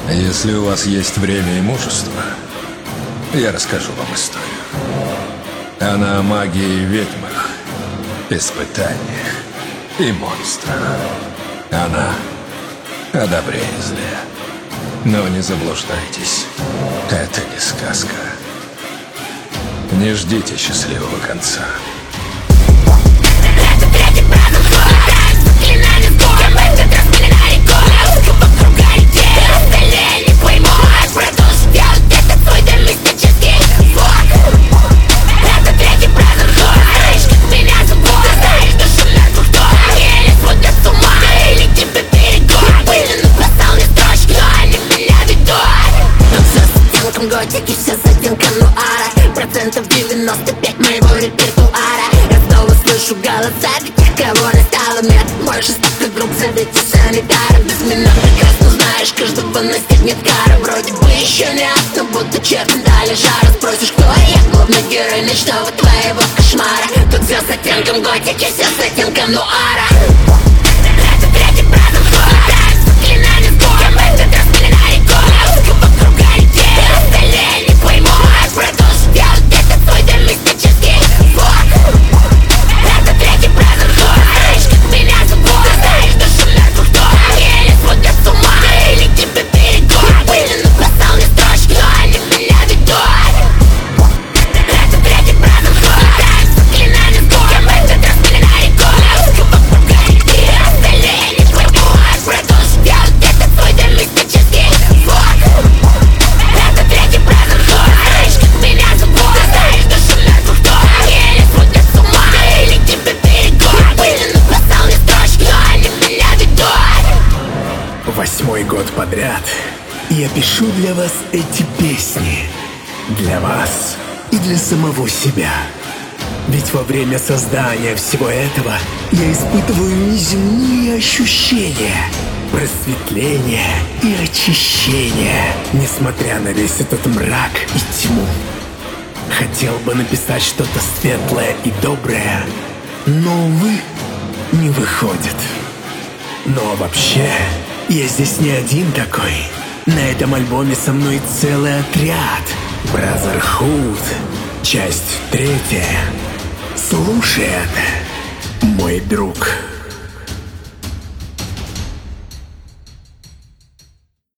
Если у вас есть время и мужество, я расскажу вам историю. Она о магии и ведьмах, испытаниях и монстрах. Она о добре и зле. Но не заблуждайтесь, это не сказка. Не ждите счастливого конца. Готики, все с оттенком нуара. Процентов 95 моего репертуара. Я снова слышу голоса тех, кого не стало. Нет больше столько групп, зовите санитара. Без меня прекрасно знаешь, каждого настигнет кара. Вроде бы еще не ад, но будто черти дали жара. Спросишь, кто я? Главный герой ночного твоего кошмара. Тут все с оттенком готики, все с оттенком нуара. Это третий праздник года. Заклинание с Богом, этот раз пеленает года. Вокруг горит день, остальные не поймут. Продолжу делать этот свой дом мистический звук. Это третий праздник года. Знаешь, как меня зовут. Знаешь, душу мертвых дом. Или сводят с ума, или тебе перегон. Были написал мне строчки, но они меня ведут. Это третий праздник года. Заклинание с Богом, этот раз пеленает года. Вокруг горит день, остальные не поймут. Продолжу делать этот свой дом мистический звук. Это третий праздник года. Знаешь, как меня зовут. Знаешь, душу мертвых дом. Или сводят с ума, или тебе перегон. Были написал мне строчки, но они меня ведут. 8-й год подряд я пишу для вас эти песни. Для вас и для самого себя. Ведь во время создания всего этого я испытываю неземные ощущения, просветление и очищение. Несмотря на весь этот мрак и тьму, хотел бы написать что-то светлое и доброе, но, увы, не выходит. Но вообще, я здесь не один такой. На этом альбоме со мной целый отряд. Brotherhood, часть 3. Слушай это, мой друг.